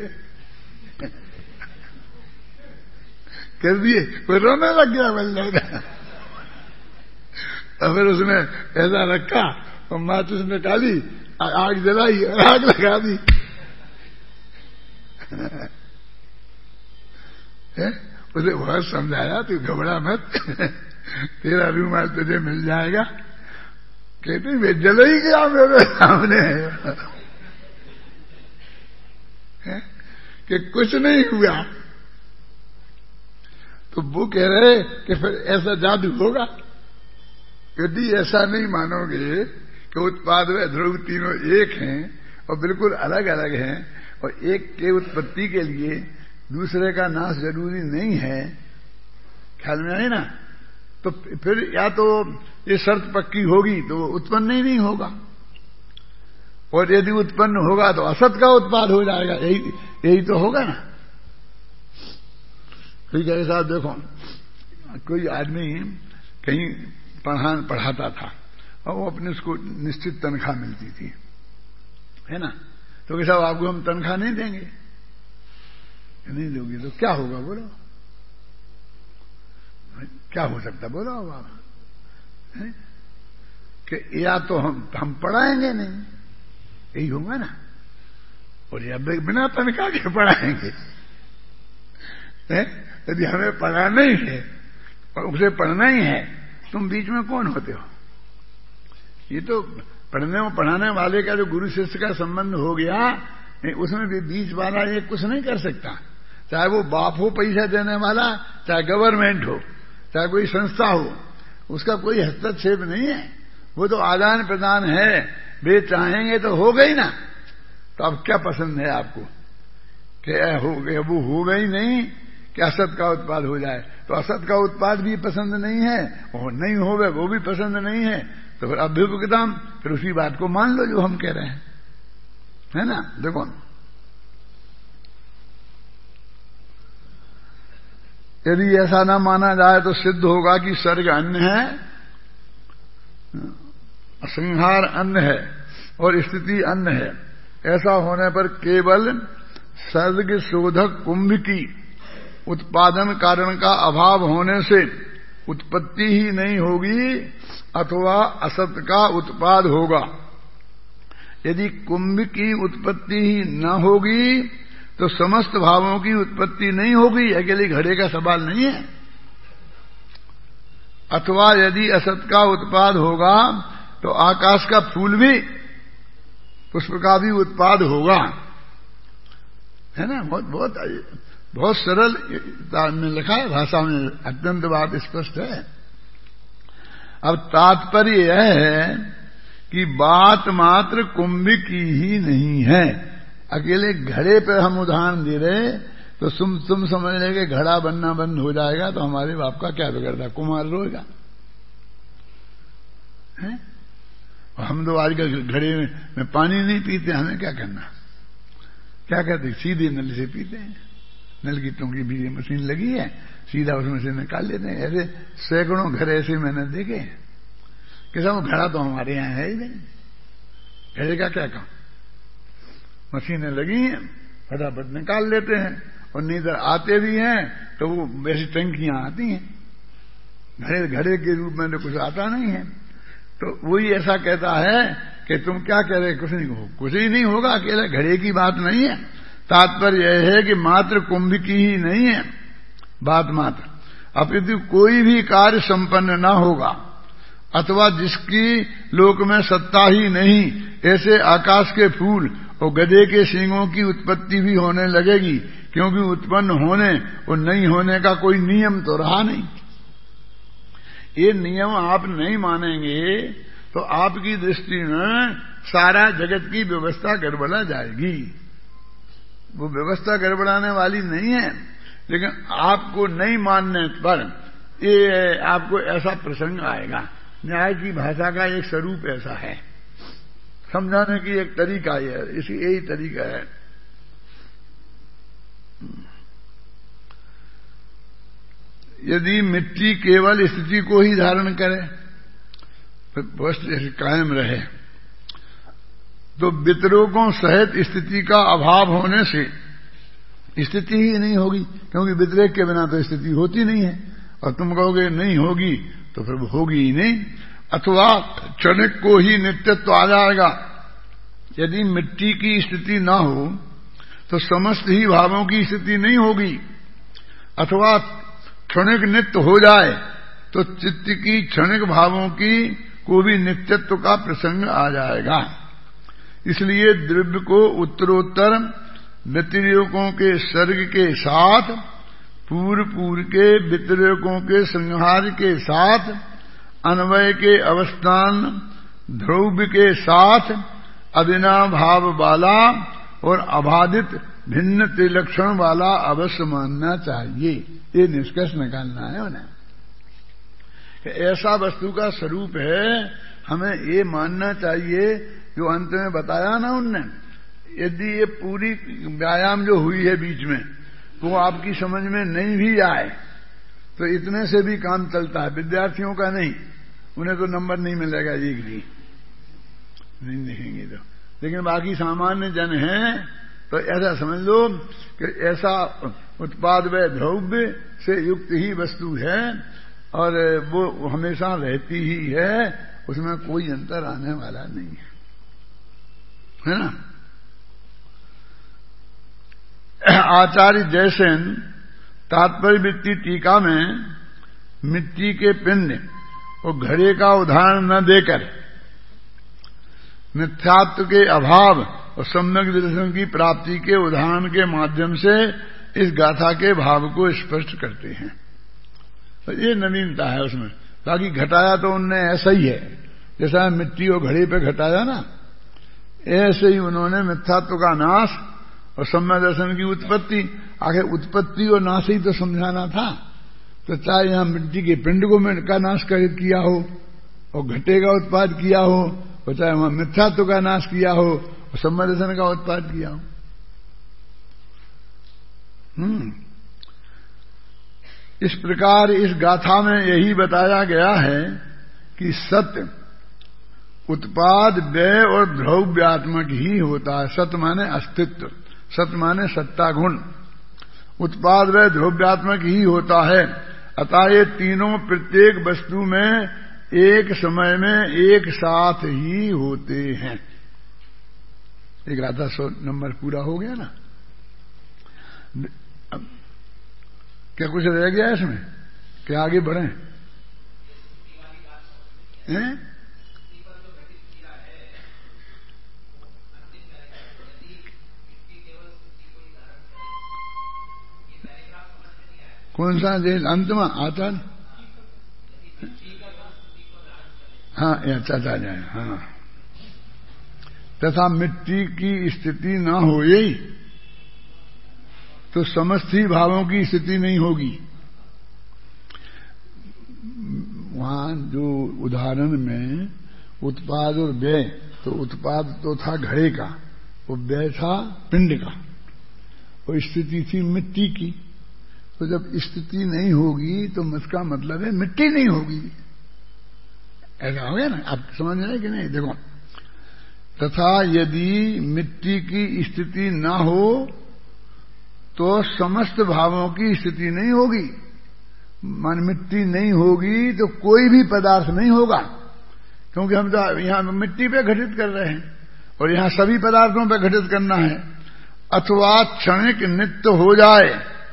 कर दिए, कोई रोने लग गया बल लगा। और फिर उसने ऐसा रखा और माचिस निकाली, आग जलाई और आग लगा दी। उसे बहुत समझाया, तू घबरा मत, तेरा रूमाल तुझे मिल जाएगा। कहते वे जल ही गया मेरे सामने कि कुछ नहीं हुआ। तो वो कह रहे कि फिर ऐसा जादू होगा। यदि ऐसा नहीं मानोगे कि उत्पाद व ध्रुव तीनों एक हैं और बिल्कुल अलग अलग हैं, और एक के उत्पत्ति के लिए दूसरे का नाश जरूरी नहीं है, ख्याल में आई ना? तो फिर या तो ये शर्त पक्की होगी तो वो उत्पन्न ही नहीं होगा, और यदि उत्पन्न होगा तो असत का उत्पाद हो जाएगा। यही यही तो होगा ना। ठीक है साहब, देखो कोई आदमी कहीं पढ़ा पढ़ाता था और वो अपने उसको निश्चित तनख्वाह मिलती थी, है ना? तो साहब आपको हम तनख्वाह नहीं देंगे। नहीं दोगे तो क्या होगा बोलो? क्या हो सकता बोलो बाबा? कि या तो हम हम पढ़ाएंगे नहीं, यही होगा ना, और या बिना तनख्वाह के पढ़ाएंगे। यदि हमें पढ़ाना ही है और उसे पढ़ना ही है, तुम बीच में कौन होते हो? ये तो पढ़ने और पढ़ाने वाले का जो गुरु शिष्य का संबंध हो गया, उसमें भी बीच वाला ये कुछ नहीं कर सकता। चाहे वो बाप हो पैसा देने वाला, चाहे गवर्नमेंट हो, चाहे कोई संस्था हो, उसका कोई हस्तक्षेप नहीं है। वो तो आदान प्रदान है, वे चाहेंगे तो हो गई ना। तो अब क्या पसंद है आपको? कि हो गया वो हो गई नहीं कि असत का उत्पाद हो जाए। तो असत का उत्पाद भी पसंद नहीं है, और नहीं हो गए वो भी पसंद नहीं है। तो फिर अभ्युपगताम, फिर उसी बात को मान लो जो हम कह रहे हैं, है ना? देखो यदि ऐसा ना माना जाए तो सिद्ध होगा कि सर्ग अन्न है, संहार अन्न है और स्थिति अन्न है। ऐसा होने पर केवल सर्ग शोधक कुंभ की उत्पादन कारण का अभाव होने से उत्पत्ति ही नहीं होगी अथवा असत का उत्पाद होगा। यदि कुंभ की उत्पत्ति ही न होगी तो समस्त भावों की उत्पत्ति नहीं होगी। अकेले घड़े का सवाल नहीं है। अथवा यदि असत का उत्पाद होगा तो आकाश का फूल भी, पुष्प का भी उत्पाद होगा, है ना? बहुत बहुत बहुत सरल में लिखा है, भाषा में अत्यंत बात स्पष्ट है। अब तात्पर्य यह है कि बात मात्र कुंभ की ही नहीं है। अकेले घड़े पे हम उदाहरण दे रहे तो तुम तुम समझ रहे कि घड़ा बनना बंद हो जाएगा तो हमारे बाप का क्या बिगड़ता? कुमार रोएगा, है? हम तो आजकल घड़े में, में पानी नहीं पीते, हमें क्या करना? क्या कहते? सीधे नल से पीते हैं। नल की टोंकी भी मशीन लगी है, सीधा उसमें से निकाल लेते हैं। ऐसे सैकड़ों घर ऐसे मैंने देखे कि सब घड़ा तो हमारे यहाँ है ही नहीं। घड़े का क्या काम? मशीनें लगी हैं, फटाफट निकाल लेते हैं, और नींदर आते भी हैं तो वो वैसी टंकियां आती हैं। घड़े घड़े के रूप में तो कुछ आता नहीं है। तो वही ऐसा कहता है कि तुम क्या कह रहे? कुछ नहीं हो, कुछ ही नहीं होगा। अकेले घड़े की बात नहीं है। तात्पर्य यह है कि मात्र कुंभ की ही नहीं है बात मात्र, अपितु कोई भी कार्य संपन्न न होगा अथवा जिसकी लोक में सत्ता ही नहीं, ऐसे आकाश के फूल और गधे के सींगों की उत्पत्ति भी होने लगेगी, क्योंकि उत्पन्न होने और नहीं होने का कोई नियम तो रहा नहीं। ये नियम आप नहीं मानेंगे तो आपकी दृष्टि में सारा जगत की व्यवस्था गड़बड़ा जाएगी। वो व्यवस्था गड़बड़ाने वाली नहीं है, लेकिन आपको नहीं मानने पर ये आपको ऐसा प्रसंग आएगा। न्याय की भाषा का एक स्वरूप ऐसा है, समझाने की एक तरीका है, इसी यही तरीका है। यदि मिट्टी केवल स्थिति को ही धारण करे, वस्तु कायम रहे, तो वितरोगों सहित स्थिति का अभाव होने से स्थिति ही नहीं होगी, क्योंकि वितरेक के बिना तो स्थिति होती नहीं है। और तुम कहोगे नहीं होगी तो फिर वो होगी ही नहीं। अथवा क्षणिक को ही नित्यत्व आ जाएगा। यदि मिट्टी की स्थिति ना हो तो समस्त ही भावों की स्थिति नहीं होगी। अथवा क्षणिक नित्य हो जाए तो चित्त की क्षणिक भावों की को भी नित्यत्व का प्रसंग आ जाएगा। इसलिए द्रव्य को उत्तरोत्तर व्यतिरेकों के सर्ग के साथ, पूर्व पूर्व के व्यतिरेकों के संहार के साथ, अन्वय के अवस्थान ध्रुव के साथ अविनाभाव वाला और अबाधित भिन्न त्रिलक्षण वाला अवश्य मानना चाहिए। ये निष्कर्ष निकालना है उन्हें कि ऐसा वस्तु का स्वरूप है। हमें ये मानना चाहिए जो अंत में बताया ना उनने। यदि ये पूरी व्यायाम जो हुई है बीच में वो आपकी समझ में नहीं भी आए तो इतने से भी काम चलता है। विद्यार्थियों का नहीं, उन्हें तो नंबर नहीं मिलेगा एक भी, नहीं लिखेंगे तो। लेकिन बाकी सामान्य जन हैं तो ऐसा समझ लो कि ऐसा उत्पाद व द्रव्य से युक्त ही वस्तु है और वो हमेशा रहती ही है, उसमें कोई अंतर आने वाला नहीं है, है ना। आचार्य जयसेन तात्पर्य वृत्ति टीका में मिट्टी के पिंड और घड़े का उदाहरण न देकर मिथ्यात्व के अभाव और सम्यक दर्शन की प्राप्ति के उदाहरण के माध्यम से इस गाथा के भाव को स्पष्ट करते हैं। तो ये नवीनता है उसमें। बाकी घटाया तो उनने ऐसा ही है, जैसा मिट्टी और घड़े पे घटाया ना, ऐसे ही उन्होंने मिथ्यात्व का नाश और सम्यक दर्शन की उत्पत्ति, आखिर उत्पत्ति और नाश ही तो समझाना था। तो चाहे यहां मिट्टी के पिंड को का नाश कर किया हो और घटे का उत्पाद किया हो, और चाहे वहां मिथ्यात्व का नाश किया हो और सम्यक दर्शन का उत्पाद किया हो। हम्म इस प्रकार इस गाथा में यही बताया गया है कि सत्य उत्पाद व्यय और द्रव्यात्मक ही होता है। सत्य माने अस्तित्व, सत्य माने सत्ता गुण, उत्पाद व्यय द्रव्यात्मक ही होता है। अतः ये तीनों प्रत्येक वस्तु में एक समय में एक साथ ही होते हैं। एक आधा सौ नंबर पूरा हो गया ना। क्या कुछ रह गया इसमें? क्या आगे बढ़े हैं? कौन सा देश अंत में आता? हाँ अच्छा जा जाए। हाँ तथा मिट्टी की स्थिति ना हो यही तो समस्त ही भावों की स्थिति नहीं होगी। वहां जो उदाहरण में उत्पाद और व्यय, तो उत्पाद तो था घड़े का और व्यय था पिंड का, और स्थिति थी मिट्टी की। तो जब स्थिति नहीं होगी तो इसका मतलब है मिट्टी नहीं होगी। ऐसा हो गया ना, आप समझ रहे हैं कि नहीं? देखो, तथा यदि मिट्टी की स्थिति ना हो तो समस्त भावों की स्थिति नहीं होगी। मान मिट्टी नहीं होगी तो कोई भी पदार्थ नहीं होगा, क्योंकि हम तो यहां मिट्टी पे घटित कर रहे हैं और यहां सभी पदार्थों पे घटित करना है। अथवा क्षणिक नित्य हो जाए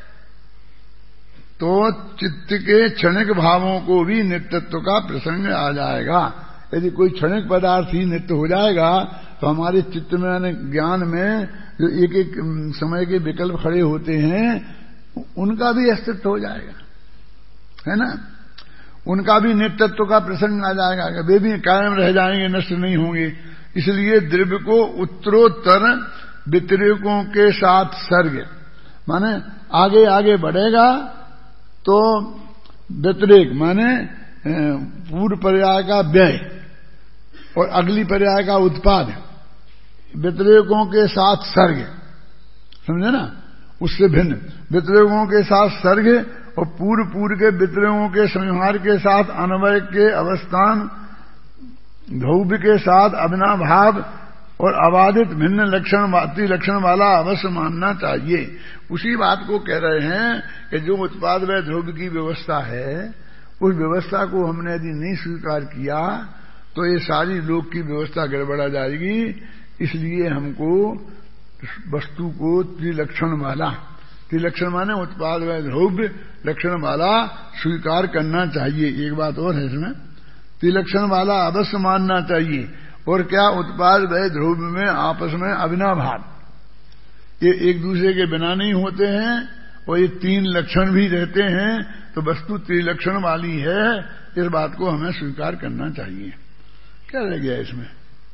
तो चित्त के क्षणिक भावों को भी नित्यत्व का प्रसंग आ जाएगा। यदि कोई क्षणिक पदार्थ ही नित्य हो जाएगा तो हमारे चित्त में यानी ज्ञान में जो एक एक समय के विकल्प खड़े होते हैं उनका भी अस्तित्व हो जाएगा, है ना। उनका भी नित्यत्व का प्रसंग आ जाएगा, वे भी कायम रह जाएंगे, नष्ट नहीं होंगे। इसलिए द्रव्य को उत्तरोत्तर व्यतिरेकों के साथ सर्ग माने आगे आगे बढ़ेगा तो व्यतिरेक माने पूर्व पर्याय का व्यय और अगली पर्याय का उत्पाद, व्यतिरेकों के साथ सर्ग, समझे ना, उससे भिन्न व्यतिरेकों के साथ सर्ग और पूर्व पूर्व के व्यतिरेकों के संहार के साथ अन्वय के अवस्थान, धौव्य के साथ अविनाभाव और अबाधित भिन्न लक्षण बाती लक्षण वाला अवश्य मानना चाहिए। उसी बात को कह रहे हैं कि जो उत्पाद व ध्रुव की व्यवस्था है उस व्यवस्था को हमने यदि नहीं स्वीकार किया तो ये सारी लोक की व्यवस्था गड़बड़ा जाएगी। इसलिए हमको वस्तु को त्रिलक्षण वाला, त्रिलक्षण माने उत्पाद व ध्रुव लक्षण वाला स्वीकार करना चाहिए। एक बात और है इसमें, त्रिलक्षण वाला अवश्य मानना चाहिए। और क्या उत्पाद व ध्रुव में आपस में अविनाभाव, ये एक दूसरे के बिना नहीं होते हैं और ये तीन लक्षण भी रहते हैं, तो वस्तु त्रिलक्षण वाली है, इस बात को हमें स्वीकार करना चाहिए। क्या रह गया इसमें?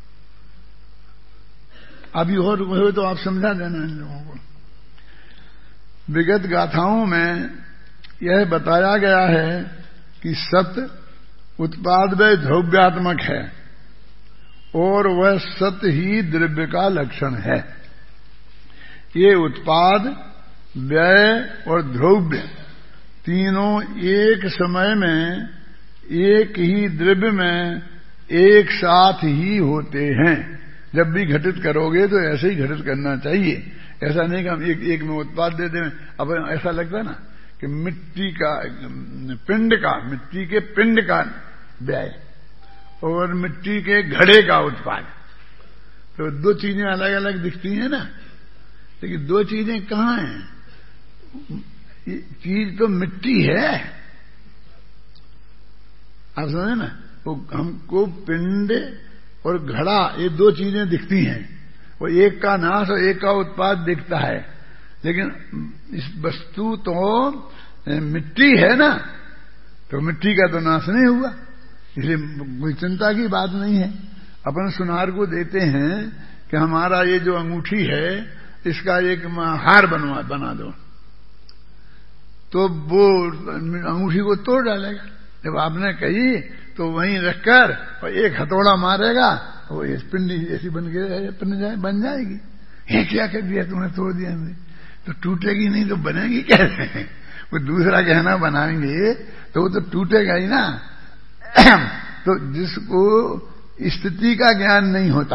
अभी और हो तो आप समझा देना इन लोगों को। विगत गाथाओं में यह बताया गया है कि सत उत्पाद व द्रव्यात्मक है और वह सत ही द्रव्य का लक्षण है। ये उत्पाद, व्यय और द्रव्य तीनों एक समय में एक ही द्रव्य में एक साथ ही होते हैं। जब भी घटित करोगे तो ऐसे ही घटित करना चाहिए। ऐसा नहीं कि हम एक एक में उत्पाद दे दें। अब ऐसा लगता है ना कि मिट्टी का पिंड का मिट्टी के पिंड का व्यय और मिट्टी के घड़े का उत्पाद, तो दो चीजें अलग अलग दिखती हैं ना, लेकिन दो चीजें कहां हैं? चीज तो मिट्टी है, आप समझे ना। वो हमको पिंड और घड़ा ये दो चीजें दिखती हैं, वो एक का नाश और एक का उत्पाद दिखता है, लेकिन इस वस्तु तो मिट्टी है ना, तो मिट्टी का तो नाश नहीं हुआ, इसलिए कोई चिंता की बात नहीं है। अपन सुनार को देते हैं कि हमारा ये जो अंगूठी है इसका एक हार बनवा बना दो, तो वो अंगूठी को तोड़ डालेगा। जब आपने कही तो वहीं रखकर और एक हथौड़ा मारेगा, वो इस पिंडी ऐसी बन के बन जाएगी। ये क्या कर दिया तुमने, तोड़ दिया हमने, तो टूटेगी नहीं तो बनेगी कैसे? वो दूसरा गहना बनाएंगे तो वो तो टूटेगा ही ना। तो जिसको स्थिति का ज्ञान नहीं होता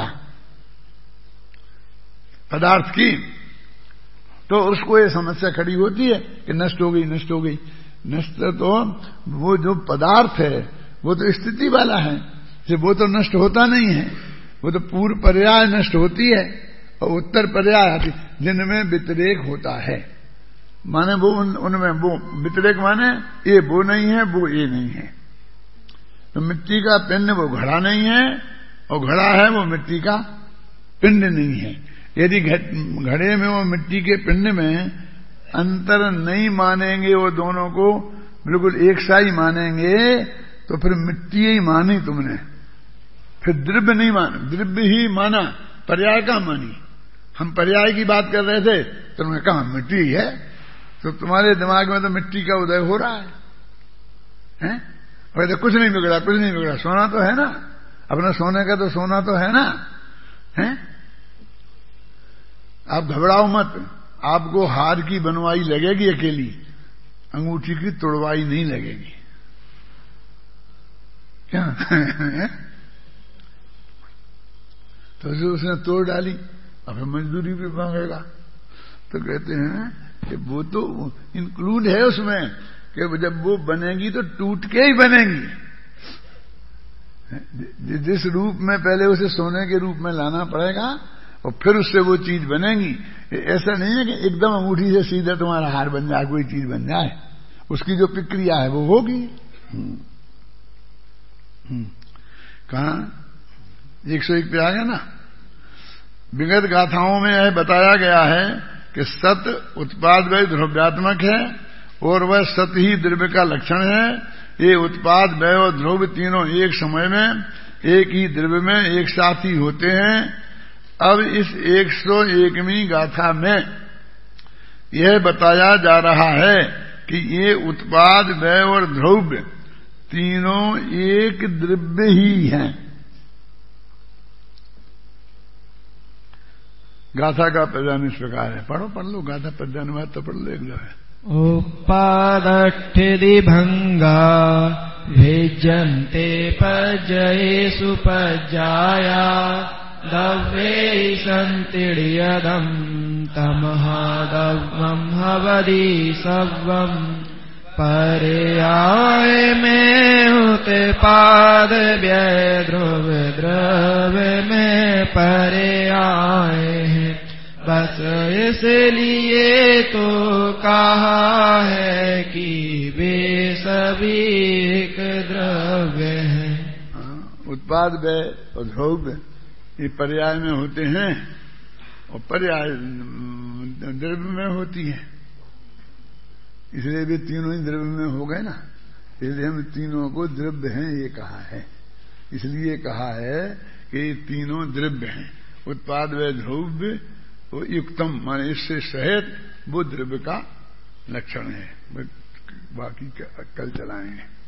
पदार्थ की, तो उसको ये समस्या खड़ी होती है कि नष्ट हो गई नष्ट हो गई। नष्ट तो वो जो पदार्थ है वो तो स्थिति वाला है, वो तो नष्ट होता नहीं है, वो तो पूर्व पर्याय नष्ट होती है और उत्तर पर्याय आती, जिनमें व्यतिरेक होता है। माने वो उन, उनमें वो व्यतिरेक माने ये वो नहीं है वो ये नहीं है। तो मिट्टी का पिंड वो घड़ा नहीं है और घड़ा है वो मिट्टी का पिंड नहीं है। यदि घड़े में वो मिट्टी के पिंड में अंतर नहीं मानेंगे, वो दोनों को बिल्कुल एक सा ही मानेंगे, तो फिर मिट्टी ही मानी तुमने, फिर द्रव्य नहीं माना। द्रव्य ही माना, पर्याय का मानी। हम पर्याय की बात कर रहे थे तो तुमने कहा मिट्टी है, तो तुम्हारे दिमाग में तो मिट्टी का उदय हो रहा है, हैं? और तो कुछ नहीं बिगड़ा कुछ नहीं बिगड़ा, सोना तो है ना, अपना सोने का तो सोना तो है ना, हैं? आप घबराओ मत, आपको हार की बनवाई लगेगी अकेली, अंगूठी की तोड़वाई नहीं लगेगी। क्या? तो जो उसने तोड़ डाली अब मजदूरी भी मांगेगा, तो कहते हैं कि वो तो इंक्लूड है उसमें कि जब वो बनेगी तो टूट के ही बनेगी। जिस रूप में पहले उसे सोने के रूप में लाना पड़ेगा और फिर उससे वो चीज बनेगी। ऐसा नहीं है कि एकदम अंगूठी से सीधा तुम्हारा हार बन जाए, कोई चीज बन जाए, उसकी जो प्रक्रिया है वो होगी। कहा एक सौ एक पे आ गया ना। विगत गाथाओं में यह बताया गया है कि सत उत्पाद वह द्रव्यात्मक है और वह सत ही द्रव्य का लक्षण है। ये उत्पाद व्यय और द्रव्य तीनों एक समय में एक ही द्रव्य में एक साथ ही होते हैं। अब इस एक सौ एकवीं गाथा में यह बताया जा रहा है कि ये उत्पाद व्यय और द्रव्य तीनों एक द्रव्य ही हैं। गाथा का पद्यान इस प्रकार है, पढ़ो पढ़ लो गाथा पद्यानुवाद तो पढ़ लो एक लो है। उपादठिधि भंगा भेजन्ते पज्जयेषु पज्जाया दव्ये सन्तिर्यदम् तमहादव्यम् हवदि सव्वम् पर्याय में होते पाद व्यय ध्रुव द्रव्य में पर्याय है। बस इसलिए तो कहा है कि वे सभी एक द्रव्य हैं। उत्पाद व्यय और द्रव्य ये पर्याय में होते हैं और पर्याय द्रव्य में होती है, इसलिए भी तीनों ही द्रव्य में हो गए ना। इसलिए हम तीनों को द्रव्य हैं ये कहा है, इसलिए कहा है कि तीनों द्रव्य हैं। उत्पाद व द्रव्य वो युक्तम माने इससे सहित वो द्रव्य का लक्षण है। बाकी कल चलाएंगे।